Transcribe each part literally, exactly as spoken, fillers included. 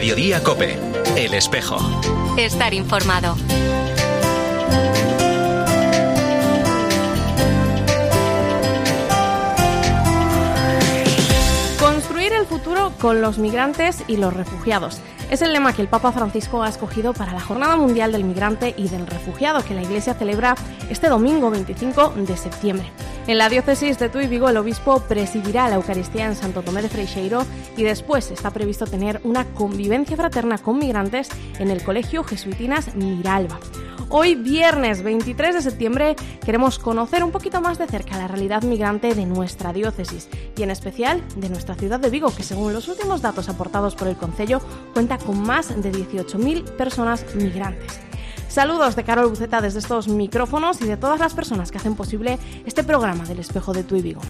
Mediodía COPE. El Espejo. Estar informado. Construir el futuro con los migrantes y los refugiados. Es el lema que el Papa Francisco ha escogido para la Jornada Mundial del Migrante y del Refugiado, que la Iglesia celebra este domingo veinticinco de septiembre. En la diócesis de Tui Vigo, el obispo presidirá la Eucaristía en Santo Tomé de Freixeiro y después está previsto tener una convivencia fraterna con migrantes en el Colegio Jesuitinas Miralba. Hoy, viernes veintitrés de septiembre, queremos conocer un poquito más de cerca la realidad migrante de nuestra diócesis y en especial de nuestra ciudad de Vigo, que según los últimos datos aportados por el concello cuenta con más de dieciocho mil personas migrantes. Saludos de Carol Buceta desde estos micrófonos y de todas las personas que hacen posible este programa del Espejo de Tui Vigo.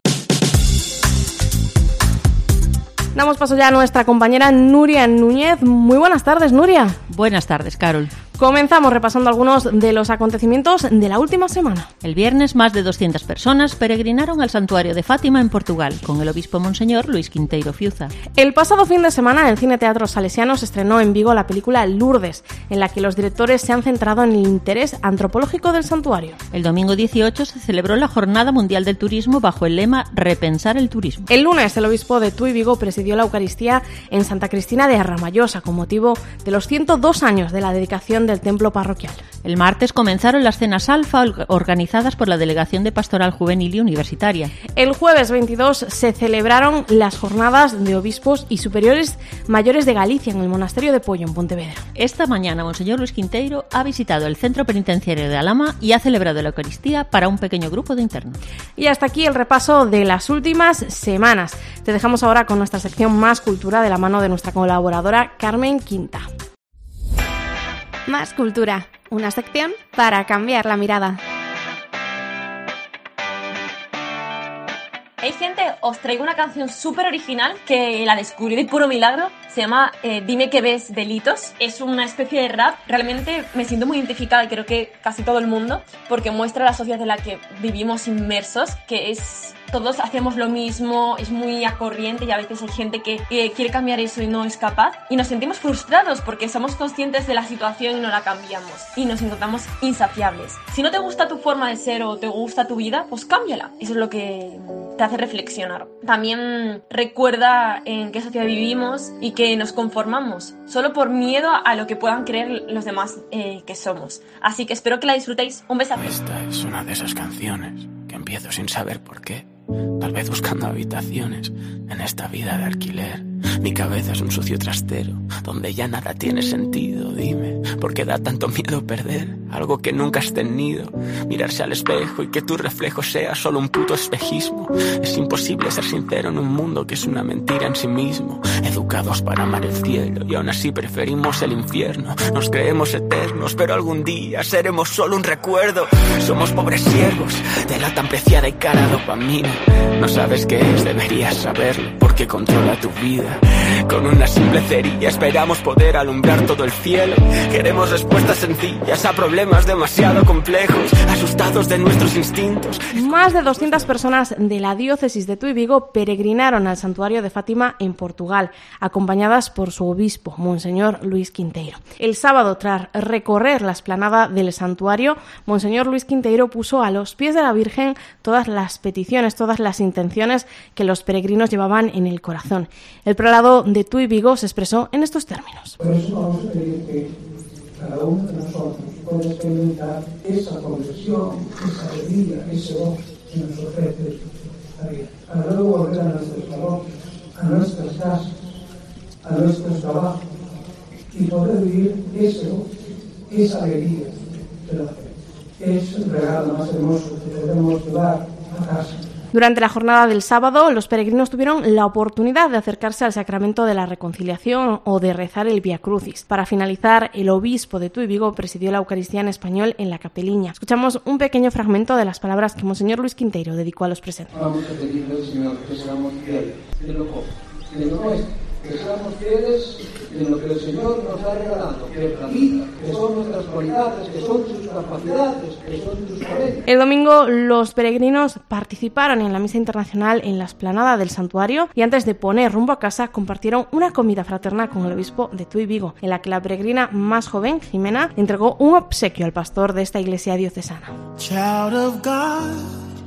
Damos paso ya a nuestra compañera Nuria Núñez. Muy buenas tardes, Nuria. Buenas tardes, Carol. Comenzamos repasando algunos de los acontecimientos de la última semana. El viernes, más de doscientas personas peregrinaron al santuario de Fátima en Portugal, con el obispo Monseñor Luis Quinteiro Fiuza. El pasado fin de semana, en el Cine Teatro Salesiano se estrenó en Vigo la película Lourdes, en la que los directores se han centrado en el interés antropológico del santuario. El domingo dieciocho se celebró la Jornada Mundial del Turismo bajo el lema Repensar el turismo. El lunes, el obispo de Tui Vigo presidió la Eucaristía en Santa Cristina de Arramallosa, con motivo de los ciento dos años de la dedicación del templo parroquial. El martes comenzaron las cenas alfa organizadas por la Delegación de Pastoral Juvenil y Universitaria. El jueves veintidós se celebraron las jornadas de obispos y superiores mayores de Galicia en el Monasterio de Pollo, en Pontevedra. Esta mañana, Monseñor Luis Quinteiro ha visitado el Centro Penitenciario de Alhama y ha celebrado la Eucaristía para un pequeño grupo de internos. Y hasta aquí el repaso de las últimas semanas. Te dejamos ahora con nuestra sección Más Cultura de la mano de nuestra colaboradora Carmen Quinta. Más Cultura, una sección para cambiar la mirada. Hey gente, os traigo una canción súper original que la descubrí de puro milagro. Se llama eh, Dime que ves delitos. Es una especie de rap. Realmente me siento muy identificada y creo que casi todo el mundo, porque muestra la sociedad en la que vivimos inmersos, que es... Todos hacemos lo mismo, es muy a corriente y a veces hay gente que, que quiere cambiar eso y no es capaz. Y nos sentimos frustrados porque somos conscientes de la situación y no la cambiamos. Y nos encontramos insaciables. Si no te gusta tu forma de ser o te gusta tu vida, pues cámbiala. Eso es lo que te hace reflexionar. También recuerda en qué sociedad vivimos y que nos conformamos solo por miedo a lo que puedan creer los demás eh, que somos. Así que espero que la disfrutéis. Un besazo. Esta es una de esas canciones que empiezo sin saber por qué. Tal vez buscando habitaciones en esta vida de alquiler. Mi cabeza es un sucio trastero donde ya nada tiene sentido. Dime, ¿por qué da tanto miedo perder algo que nunca has tenido? Mirarse al espejo y que tu reflejo sea solo un puto espejismo. Es imposible ser sincero en un mundo que es una mentira en sí mismo. Educados para amar el cielo y aún así preferimos el infierno. Nos creemos eternos, pero algún día seremos solo un recuerdo. Somos pobres siervos de la tan preciada y cara dopamina. No sabes qué es, deberías saberlo, porque controla tu vida. Con una simple cerilla esperamos poder alumbrar todo el cielo. Queremos respuestas sencillas a problemas demasiado complejos, asustados de nuestros instintos. Más de doscientas personas de la diócesis de Tui Vigo peregrinaron al santuario de Fátima en Portugal, acompañadas por su obispo, Monseñor Luis Quinteiro. El sábado, tras recorrer la explanada del santuario, Monseñor Luis Quinteiro puso a los pies de la Virgen todas las peticiones, todas las intenciones que los peregrinos llevaban en el corazón. El prelado de Tui Vigo se expresó en estos términos. Por eso vamos a pedir que cada uno de nosotros pueda experimentar esa conversión, esa alegría, ese gozo que nos ofrece la vida, para luego volver a nuestros parroquias, a nuestras casas, a nuestros trabajos y poder vivir ese gozo, esa alegría de la fe. Es el regalo más hermoso que podemos llevar a casa. Durante la jornada del sábado, los peregrinos tuvieron la oportunidad de acercarse al sacramento de la reconciliación o de rezar el Vía Crucis. Para finalizar, el obispo de Tui Vigo presidió la Eucaristía en español en la capeliña. Escuchamos un pequeño fragmento de las palabras que Monseñor Luis Quinteiro dedicó a los presentes. Vamos a pedirle al Señor que seamos fieles de lo poco, de lo nuestro, que seamos fieles en lo que el Señor nos está regalando, que es la vida, que son nuestras cualidades, que son sus capacidades, que son sus talentos. El domingo los peregrinos participaron en la misa internacional en la explanada del santuario y antes de poner rumbo a casa compartieron una comida fraterna con el obispo de Tuy Vigo, en la que la peregrina más joven, Jimena, entregó un obsequio al pastor de esta iglesia diocesana. Child of God,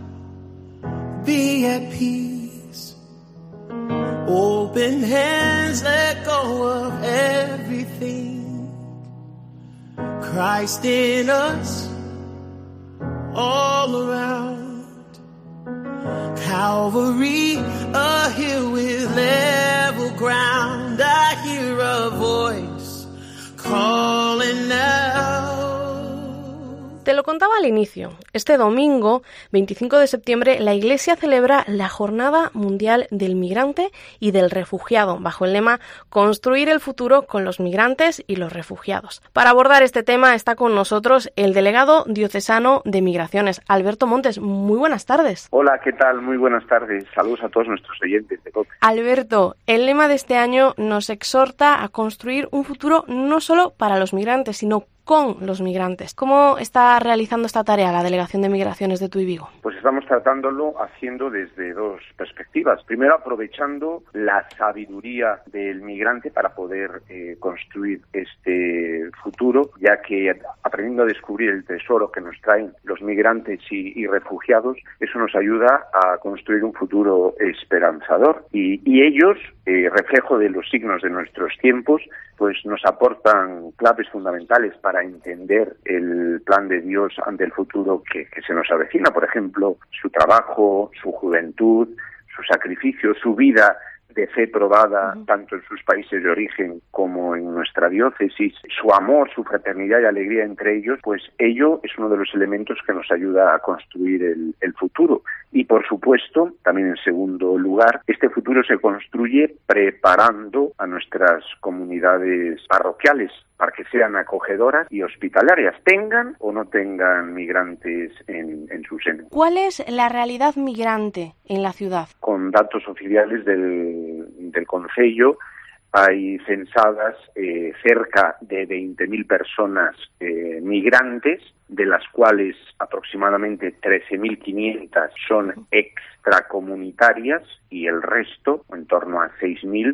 be at peace. Open hands, let go of everything. Christ in us, all around. Calvary, a hill with level ground. I hear a voice calling out. Te lo contaba al inicio. Este domingo, veinticinco de septiembre, la Iglesia celebra la Jornada Mundial del Migrante y del Refugiado, bajo el lema Construir el futuro con los migrantes y los refugiados. Para abordar este tema está con nosotros el delegado diocesano de Migraciones, Alberto Montes. Muy buenas tardes. Hola, ¿qué tal? Muy buenas tardes. Saludos a todos nuestros oyentes de COPE. Alberto, el lema de este año nos exhorta a construir un futuro no solo para los migrantes, sino con los migrantes. ¿Cómo está realizando esta tarea la Delegación de Migraciones de Tuy Vigo? Pues estamos tratándolo haciendo desde dos perspectivas. Primero, aprovechando la sabiduría del migrante para poder eh, construir este futuro, ya que aprendiendo a descubrir el tesoro que nos traen los migrantes y, y refugiados, eso nos ayuda a construir un futuro esperanzador. Y, y ellos, eh, reflejo de los signos de nuestros tiempos, pues nos aportan claves fundamentales para entender el plan de Dios ante el futuro que, que se nos avecina. Por ejemplo, su trabajo, su juventud, su sacrificio, su vida de fe probada uh-huh. tanto en sus países de origen como en nuestra diócesis, su amor, su fraternidad y alegría entre ellos, pues ello es uno de los elementos que nos ayuda a construir el, el futuro. Y por supuesto, también en segundo lugar, este futuro se construye preparando a nuestras comunidades parroquiales para que sean acogedoras y hospitalarias, tengan o no tengan migrantes en, en su seno. ¿Cuál es la realidad migrante en la ciudad? Con datos oficiales del, del Concello, hay censadas eh, cerca de veinte mil personas eh, migrantes, de las cuales aproximadamente trece mil quinientas son extracomunitarias y el resto, en torno a seis mil,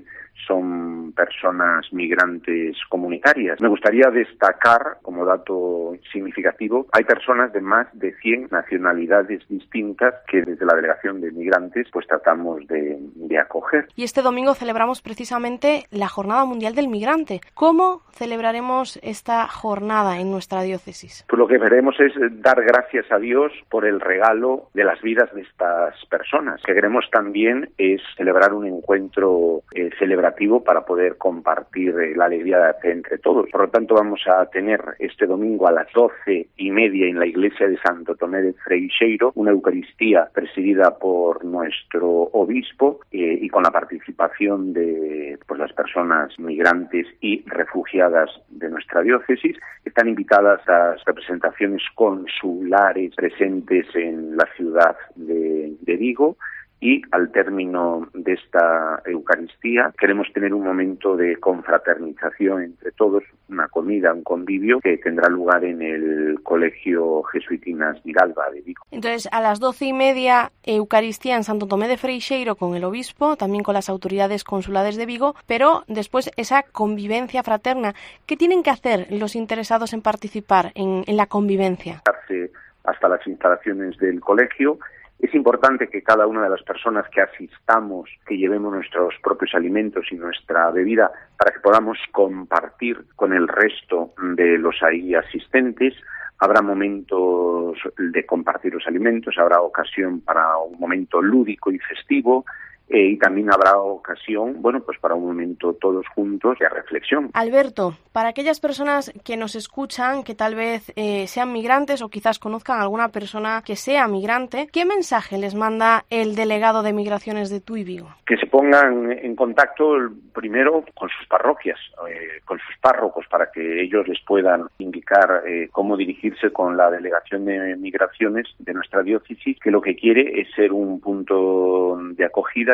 son personas migrantes comunitarias. Me gustaría destacar, como dato significativo, hay personas de más de cien nacionalidades distintas que desde la Delegación de Migrantes pues tratamos de, de acoger. Y este domingo celebramos precisamente la Jornada Mundial del Migrante. ¿Cómo celebraremos esta jornada en nuestra diócesis? Pues lo que veremos es dar gracias a Dios por el regalo de las vidas de estas personas. Lo que queremos también es celebrar un encuentro eh, celebrativo para poder compartir eh, la alegría de fe entre todos. Por lo tanto, vamos a tener este domingo a las doce y media en la iglesia de Santo Tomé de Freixeiro una Eucaristía presidida por nuestro obispo eh, y con la participación de pues, las personas migrantes y refugiadas de nuestra diócesis. Están invitadas las representaciones consulares presentes en la ciudad de, de Vigo. Y al término de esta Eucaristía queremos tener un momento de confraternización entre todos, una comida, un convivio que tendrá lugar en el Colegio Jesuitinas Miralba de Vigo. Entonces, a las doce y media, Eucaristía en Santo Tomé de Freixeiro con el obispo, también con las autoridades consulares de Vigo, pero después esa convivencia fraterna. ¿Qué tienen que hacer los interesados en participar en, en la convivencia? Hasta las instalaciones del colegio. Es importante que cada una de las personas que asistamos, que llevemos nuestros propios alimentos y nuestra bebida para que podamos compartir con el resto de los ahí asistentes. Habrá momentos de compartir los alimentos, habrá ocasión para un momento lúdico y festivo. Eh, y también habrá ocasión, bueno, pues para un momento todos juntos de reflexión. Alberto, para aquellas personas que nos escuchan, que tal vez eh, sean migrantes o quizás conozcan a alguna persona que sea migrante, ¿qué mensaje les manda el delegado de Migraciones de Tuy Vigo? Que se pongan en contacto primero con sus parroquias, eh, con sus párrocos, para que ellos les puedan indicar eh, cómo dirigirse con la Delegación de Migraciones de nuestra diócesis, que lo que quiere es ser un punto de acogida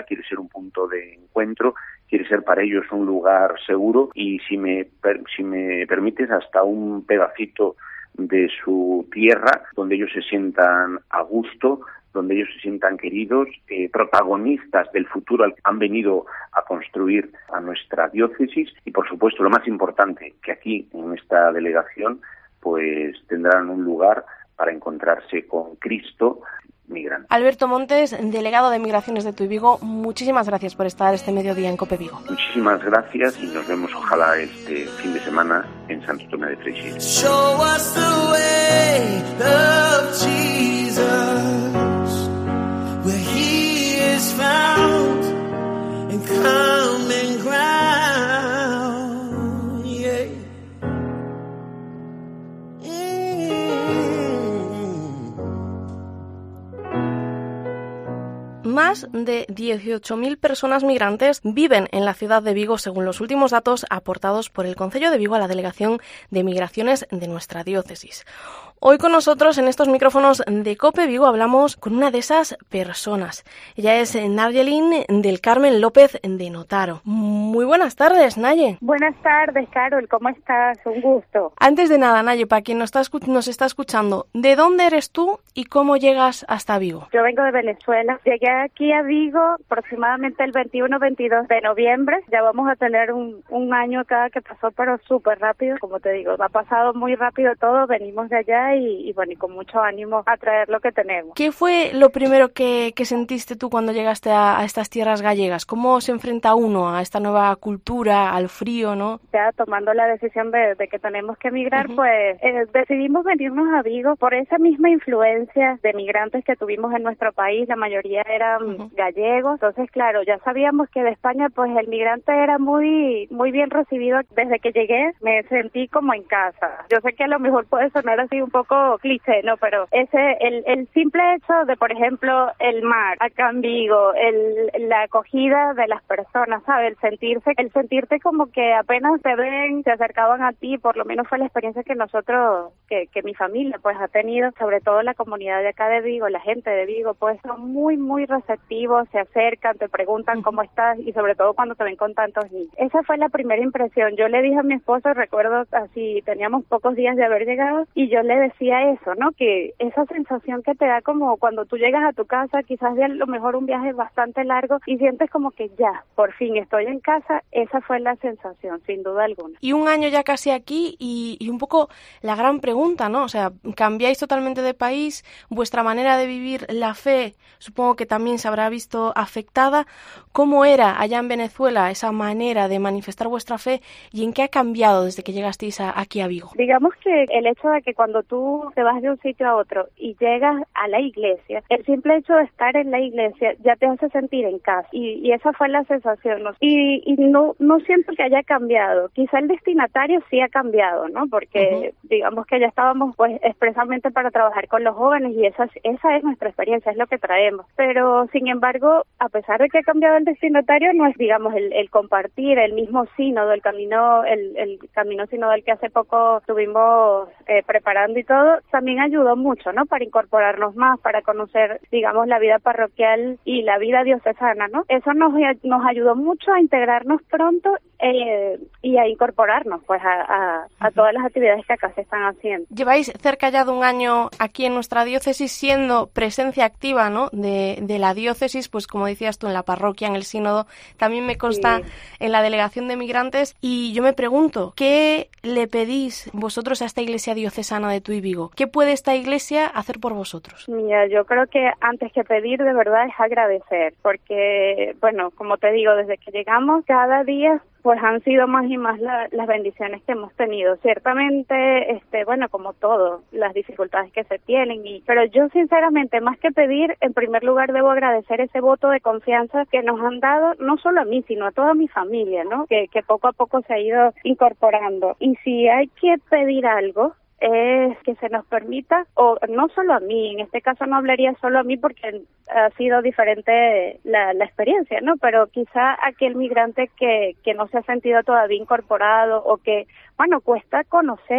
acogida, quiere ser un punto de encuentro, quiere ser para ellos un lugar seguro y, si me, si me permites, hasta un pedacito de su tierra donde ellos se sientan a gusto, donde ellos se sientan queridos, eh, protagonistas del futuro al que han venido a construir a nuestra diócesis y, por supuesto, lo más importante, que aquí en esta delegación pues tendrán un lugar para encontrarse con Cristo migrante. Alberto Montes, delegado de Migraciones de Tuy Vigo, muchísimas gracias por estar este mediodía en COPE Vigo. Muchísimas gracias y nos vemos ojalá este fin de semana en Santo Tomé de Freixido. Show us the way of Jesus, where he is found in common ground, yeah. Más de dieciocho mil personas migrantes viven en la ciudad de Vigo, según los últimos datos aportados por el Concello de Vigo a la Delegación de Migraciones de nuestra diócesis. Hoy con nosotros en estos micrófonos de COPE Vigo hablamos con una de esas personas. Ella es Nayelin del Carmen López de Notaro. Muy buenas tardes, Naye. Buenas tardes, Carol. ¿Cómo estás? Un gusto. Antes de nada, Naye, para quien nos está, nos está escuchando, ¿de dónde eres tú y cómo llegas hasta Vigo? Yo vengo de Venezuela. Llegué aquí a Vigo aproximadamente el veintiuno veintidós de noviembre. Ya vamos a tener un, un año acá que pasó, pero súper rápido. Como te digo, ha pasado muy rápido todo. Venimos de allá y, y bueno, y con mucho ánimo a traer lo que tenemos. ¿Qué fue lo primero que, que sentiste tú cuando llegaste a, a estas tierras gallegas? ¿Cómo se enfrenta uno a esta nueva cultura, al frío, no? Ya tomando la decisión de, de que tenemos que emigrar, uh-huh. pues eh, decidimos venirnos a Vigo por esa misma influencia de migrantes que tuvimos en nuestro país. La mayoría eran uh-huh. gallegos. Entonces, claro, ya sabíamos que de España pues el migrante era muy, muy bien recibido. Desde que llegué me sentí como en casa. Yo sé que a lo mejor puede sonar así un poco cliché, ¿no? Pero ese, el, el simple hecho de, por ejemplo, el mar acá en Vigo, el, la acogida de las personas, ¿sabes? El sentirse, el sentirte como que apenas te ven, se acercaban a ti, por lo menos fue la experiencia que nosotros, que, que mi familia pues ha tenido, sobre todo la comunidad de acá de Vigo, la gente de Vigo, pues son muy, muy receptivos, se acercan, te preguntan cómo estás y sobre todo cuando te ven con tantos niños. Esa fue la primera impresión. Yo le dije a mi esposo, recuerdo así, teníamos pocos días de haber llegado y yo le decía eso, ¿no? Que esa sensación que te da como cuando tú llegas a tu casa, quizás de a lo mejor un viaje bastante largo y sientes como que ya, por fin estoy en casa, esa fue la sensación, sin duda alguna. Y un año ya casi aquí y, y un poco la gran pregunta, ¿no? O sea, cambiáis totalmente de país, vuestra manera de vivir la fe, supongo que también se habrá visto afectada. ¿Cómo era allá en Venezuela esa manera de manifestar vuestra fe y en qué ha cambiado desde que llegasteis a, aquí a Vigo? Digamos que el hecho de que cuando tú te vas de un sitio a otro y llegas a la iglesia, el simple hecho de estar en la iglesia ya te hace sentir en casa y, y esa fue la sensación, ¿no? Y, y no no siento que haya cambiado, quizá el destinatario sí ha cambiado, ¿no? Porque uh-huh. digamos que ya estábamos pues expresamente para trabajar con los jóvenes y esa, esa es nuestra experiencia, es lo que traemos, pero sin embargo, a pesar de que ha cambiado el destinatario, no es digamos el, el compartir el mismo sínodo, el camino el, el camino sinodal que hace poco estuvimos eh, preparando y todo, también ayudó mucho, ¿no? Para incorporarnos más, para conocer, digamos, la vida parroquial y la vida diocesana, ¿no? Eso nos, nos ayudó mucho a integrarnos pronto eh, y a incorporarnos, pues, a, a, a todas las actividades que acá se están haciendo. Lleváis cerca ya de un año aquí en nuestra diócesis siendo presencia activa, ¿no? De, de la diócesis, pues, como decías tú, en la parroquia, en el sínodo, también me consta sí. en la delegación de migrantes, y yo me pregunto, ¿qué le pedís vosotros a esta iglesia diocesana de Tuy Vigo? ¿Qué puede esta iglesia hacer por vosotros? Mira, yo creo que antes que pedir, de verdad, es agradecer, porque, bueno, como te digo, desde que llegamos, cada día pues han sido más y más la, las bendiciones que hemos tenido. Ciertamente, este, bueno, como todo, las dificultades que se tienen, y pero yo sinceramente, más que pedir, en primer lugar debo agradecer ese voto de confianza que nos han dado, no solo a mí, sino a toda mi familia, ¿no? Que, que poco a poco se ha ido incorporando. Y si hay que pedir algo, es que se nos permita, o no solo a mí, en este caso no hablaría solo a mí porque ha sido diferente la, la experiencia, ¿no? Pero quizá aquel migrante que, que no se ha sentido todavía incorporado o que, bueno, cuesta conocer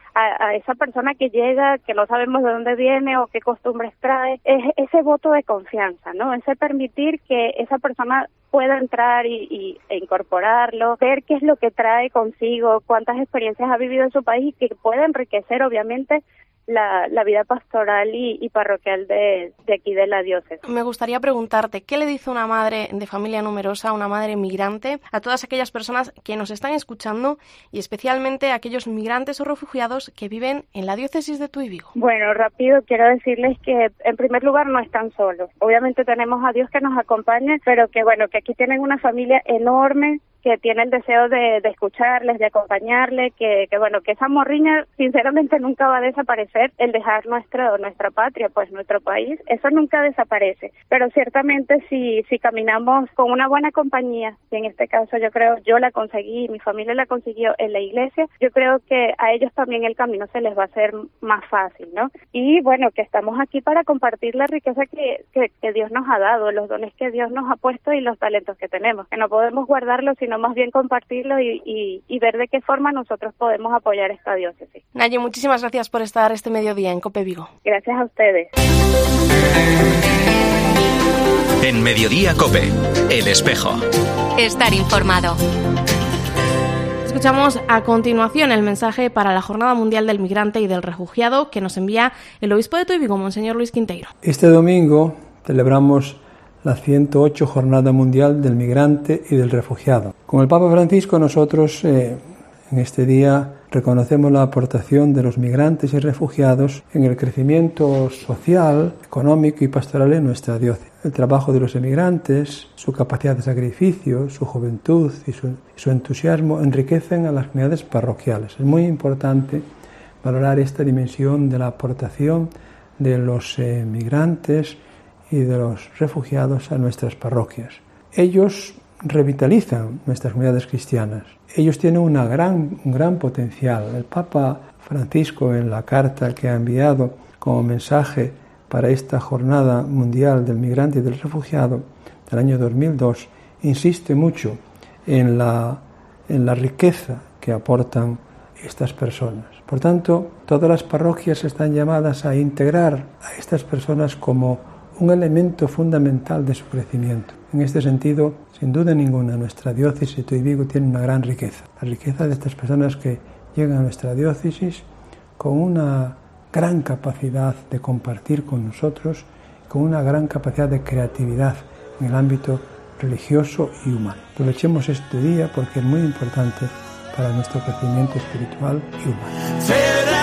a, a esa persona que llega, que no sabemos de dónde viene o qué costumbres trae, es ese voto de confianza, ¿no? Ese permitir que esa persona pueda entrar y, y e incorporarlo, ver qué es lo que trae consigo, cuántas experiencias ha vivido en su país y que pueda enriquecer, obviamente, La, la vida pastoral y, y parroquial de, de aquí de la diócesis. Me gustaría preguntarte, ¿qué le dice una madre de familia numerosa, una madre migrante, a todas aquellas personas que nos están escuchando y especialmente a aquellos migrantes o refugiados que viven en la diócesis de Tuy Vigo? Bueno, rápido quiero decirles que en primer lugar no están solos. Obviamente tenemos a Dios que nos acompaña, pero que bueno, que aquí tienen una familia enorme, que tiene el deseo de, de escucharles, de acompañarles, que, que bueno, que esa morriña sinceramente nunca va a desaparecer, el dejar nuestra, nuestra patria, pues nuestro país, eso nunca desaparece, pero ciertamente si, si caminamos con una buena compañía, y en este caso yo creo, yo la conseguí, mi familia la consiguió en la iglesia, yo creo que a ellos también el camino se les va a hacer más fácil, ¿no? Y bueno, que estamos aquí para compartir la riqueza que, que, que Dios nos ha dado, los dones que Dios nos ha puesto y los talentos que tenemos, que no podemos guardarlos, sino más bien compartirlo y, y, y ver de qué forma nosotros podemos apoyar esta diócesis. Naye, muchísimas gracias por estar este mediodía en COPE Vigo. Gracias a ustedes. En Mediodía COPE, El Espejo. Estar informado. Escuchamos a continuación el mensaje para la Jornada Mundial del Migrante y del Refugiado que nos envía el obispo de Tuy Vigo, Monseñor Luis Quinteiro. Este domingo celebramos la ciento ocho Jornada Mundial del Migrante y del Refugiado. Con el Papa Francisco nosotros eh, en este día reconocemos la aportación de los migrantes y refugiados en el crecimiento social, económico y pastoral en nuestra diócesis. El trabajo de los emigrantes, su capacidad de sacrificio, su juventud y su, su entusiasmo enriquecen a las comunidades parroquiales. Es muy importante valorar esta dimensión de la aportación de los eh, migrantes y de los refugiados a nuestras parroquias. Ellos revitalizan nuestras comunidades cristianas. Ellos tienen una gran, un gran potencial. El Papa Francisco, en la carta que ha enviado como mensaje para esta Jornada Mundial del Migrante y del Refugiado del año dos mil dos, insiste mucho en la, en la riqueza que aportan estas personas. Por tanto, todas las parroquias están llamadas a integrar a estas personas como un elemento fundamental de su crecimiento. En este sentido, sin duda ninguna, nuestra diócesis de Tuy Vigo tiene una gran riqueza. La riqueza de estas personas que llegan a nuestra diócesis con una gran capacidad de compartir con nosotros, con una gran capacidad de creatividad en el ámbito religioso y humano. Aprovechemos este día porque es muy importante para nuestro crecimiento espiritual y humano.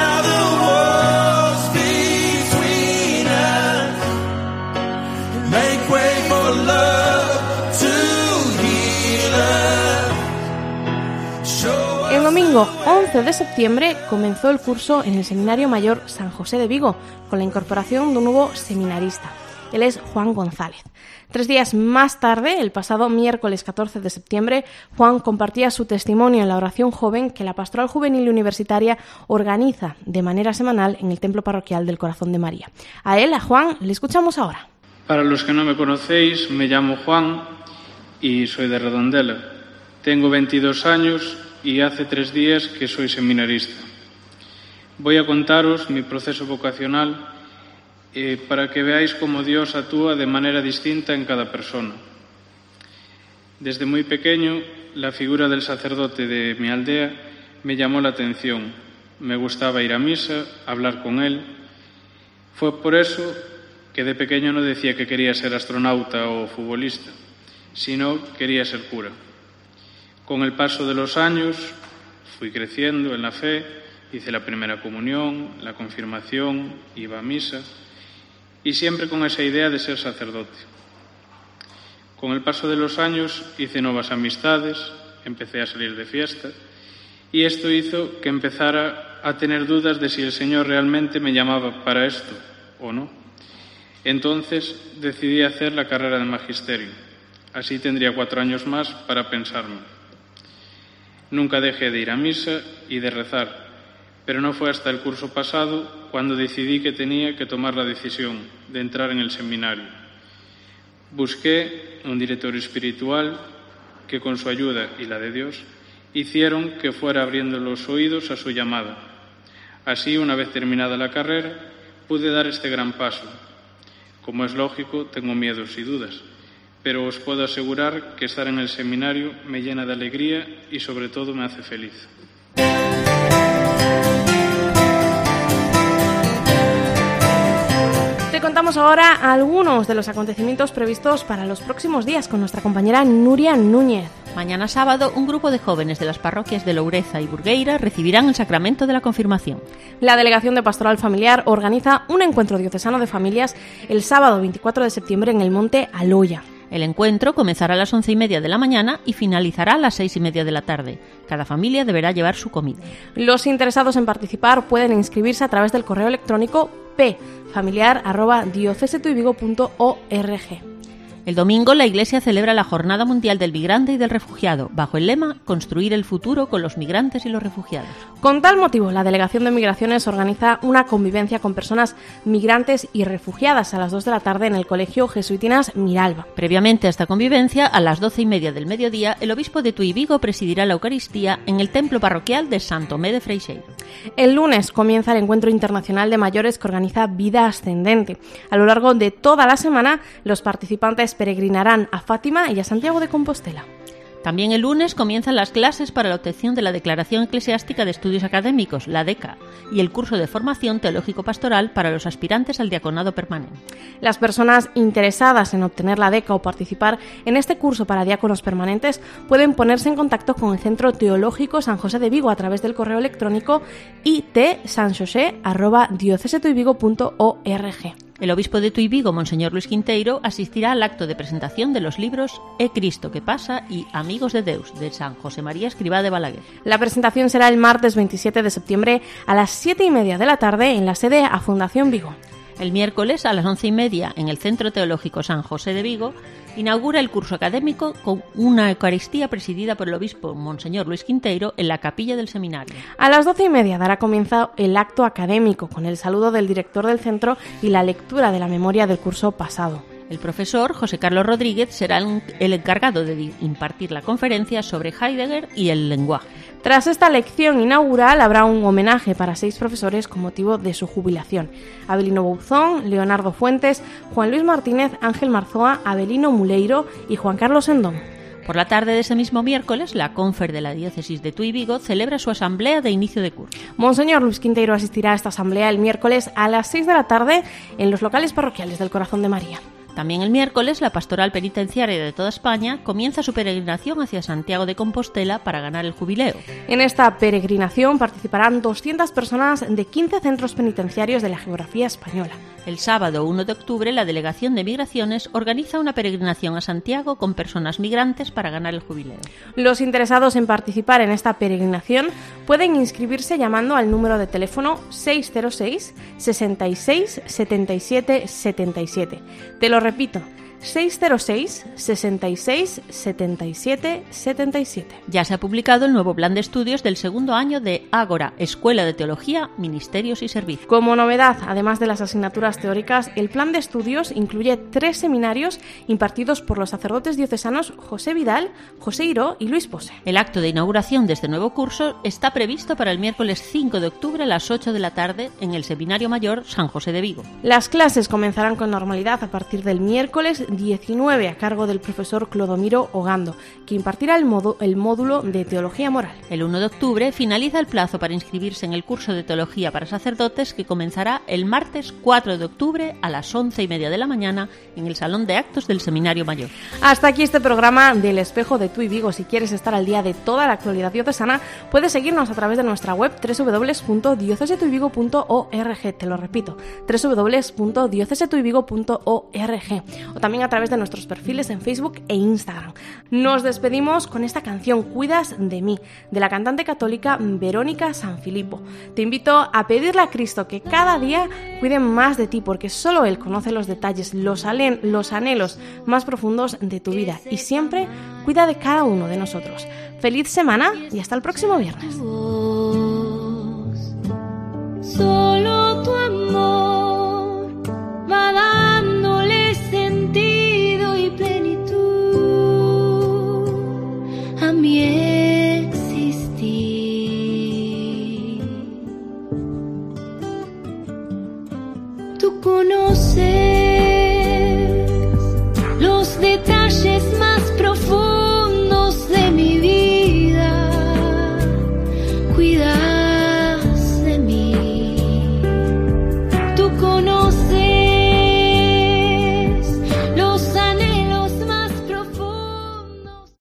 El domingo once de septiembre comenzó el curso en el Seminario Mayor San José de Vigo, con la incorporación de un nuevo seminarista. Él es Juan González. Tres días más tarde, el pasado miércoles catorce de septiembre, Juan compartía su testimonio en la oración joven que la Pastoral Juvenil Universitaria organiza de manera semanal en el Templo Parroquial del Corazón de María. A él, a Juan, le escuchamos ahora. Para los que no me conocéis, me llamo Juan y soy de Redondela. Tengo veintidós años y hace tres días que soy seminarista. Voy a contaros mi proceso vocacional eh, para que veáis cómo Dios actúa de manera distinta en cada persona. Desde muy pequeño, la figura del sacerdote de mi aldea me llamó la atención. Me gustaba ir a misa, hablar con él. Fue por eso que de pequeño no decía que quería ser astronauta o futbolista, sino quería ser cura. Con el paso de los años fui creciendo en la fe, hice la primera comunión, la confirmación, iba a misa y siempre con esa idea de ser sacerdote. Con el paso de los años hice nuevas amistades, empecé a salir de fiesta y esto hizo que empezara a tener dudas de si el Señor realmente me llamaba para esto o no. Entonces decidí hacer la carrera de magisterio. Así tendría cuatro años más para pensarme. Nunca dejé de ir a misa y de rezar, pero no fue hasta el curso pasado cuando decidí que tenía que tomar la decisión de entrar en el seminario. Busqué un director espiritual que con su ayuda y la de Dios hicieron que fuera abriendo los oídos a su llamada. Así, una vez terminada la carrera, pude dar este gran paso. Como es lógico, tengo miedos y dudas, pero os puedo asegurar que estar en el seminario me llena de alegría y sobre todo me hace feliz. Te contamos ahora algunos de los acontecimientos previstos para los próximos días con nuestra compañera Nuria Núñez. Mañana sábado, un grupo de jóvenes de las parroquias de Loureza y Burgueira recibirán el sacramento de la confirmación. La Delegación de Pastoral Familiar organiza un encuentro diocesano de familias el sábado veinticuatro de septiembre en el Monte Aloya. El encuentro comenzará a las once y media de la mañana y finalizará a las seis y media de la tarde. Cada familia deberá llevar su comida. Los interesados en participar pueden inscribirse a través del correo electrónico p familiar arroba diocesetuivigo punto org. El domingo la Iglesia celebra la Jornada Mundial del Migrante y del Refugiado, bajo el lema Construir el futuro con los migrantes y los refugiados. Con tal motivo, la Delegación de Migraciones organiza una convivencia con personas migrantes y refugiadas a las dos de la tarde en el Colegio Jesuitinas Miralba. Previamente a esta convivencia, a las doce y media del mediodía, el obispo de Tui Vigo presidirá la Eucaristía en el templo parroquial de San Tomé de Freixeiro. El lunes comienza el Encuentro Internacional de Mayores que organiza Vida Ascendente. A lo largo de toda la semana, los participantes peregrinarán a Fátima y a Santiago de Compostela. También el lunes comienzan las clases para la obtención de la Declaración Eclesiástica de Estudios Académicos, la D E C A, y el curso de formación teológico-pastoral para los aspirantes al diaconado permanente. Las personas interesadas en obtener la D E C A o participar en este curso para diáconos permanentes pueden ponerse en contacto con el Centro Teológico San José de Vigo a través del correo electrónico i t san xosé arroba diocesetuivigo punto org. El obispo de Tui Vigo, Monseñor Luis Quinteiro, asistirá al acto de presentación de los libros E Cristo que pasa y Amigos de Deus, de San José María Escrivá de Balaguer. La presentación será el martes veintisiete de septiembre a las siete y media de la tarde en la sede a Fundación Vigo. El miércoles a las once y media en el Centro Teológico San José de Vigo inaugura el curso académico con una Eucaristía presidida por el obispo Monseñor Luis Quinteiro en la capilla del seminario. A las doce y media dará comienzo el acto académico con el saludo del director del centro y la lectura de la memoria del curso pasado. El profesor José Carlos Rodríguez será el encargado de impartir la conferencia sobre Heidegger y el lenguaje. Tras esta lección inaugural habrá un homenaje para seis profesores con motivo de su jubilación: Abelino Bouzón, Leonardo Fuentes, Juan Luis Martínez, Ángel Marzoa, Abelino Muleiro y Juan Carlos Endón. Por la tarde de ese mismo miércoles, la Confer de la Diócesis de Tui Vigo celebra su asamblea de inicio de curso. Monseñor Luis Quinteiro asistirá a esta asamblea el miércoles a las seis de la tarde en los locales parroquiales del Corazón de María. También el miércoles, la Pastoral Penitenciaria de toda España comienza su peregrinación hacia Santiago de Compostela para ganar el jubileo. En esta peregrinación participarán doscientas personas de quince centros penitenciarios de la geografía española. El sábado uno de octubre, la Delegación de Migraciones organiza una peregrinación a Santiago con personas migrantes para ganar el jubileo. Los interesados en participar en esta peregrinación pueden inscribirse llamando al número de teléfono seis cero seis, sesenta y seis, setenta y siete, setenta y siete. Te lo repito, seis cero seis, sesenta y seis, setenta y siete, setenta y siete. Ya se ha publicado el nuevo plan de estudios del segundo año de Ágora, Escuela de Teología, Ministerios y Servicios. Como novedad, además de las asignaturas teóricas, el plan de estudios incluye tres seminarios impartidos por los sacerdotes diocesanos José Vidal, José Iró y Luis Pose. El acto de inauguración de este nuevo curso está previsto para el miércoles cinco de octubre a las ocho de la tarde en el Seminario Mayor San José de Vigo. Las clases comenzarán con normalidad a partir del miércoles diecinueve a cargo del profesor Clodomiro Ogando, que impartirá el, modo, el módulo de Teología Moral. El uno de octubre finaliza el plazo para inscribirse en el curso de Teología para sacerdotes, que comenzará el martes cuatro de octubre a las once y media de la mañana en el Salón de Actos del Seminario Mayor. Hasta aquí este programa del Espejo de Tui Vigo. Si quieres estar al día de toda la actualidad diocesana, puedes seguirnos a través de nuestra web doble u doble u doble u punto diocesetuivigo punto org. Te lo repito, doble u doble u doble u punto diocesetuivigo punto org. O también a través de nuestros perfiles en Facebook e Instagram. Nos despedimos con esta canción, Cuidas de mí, de la cantante católica Verónica Sanfilippo. Te invito a pedirle a Cristo que cada día cuide más de ti, porque solo Él conoce los detalles, los, alen, los anhelos más profundos de tu vida, y siempre cuida de cada uno de nosotros. Feliz semana y hasta el próximo viernes. Solo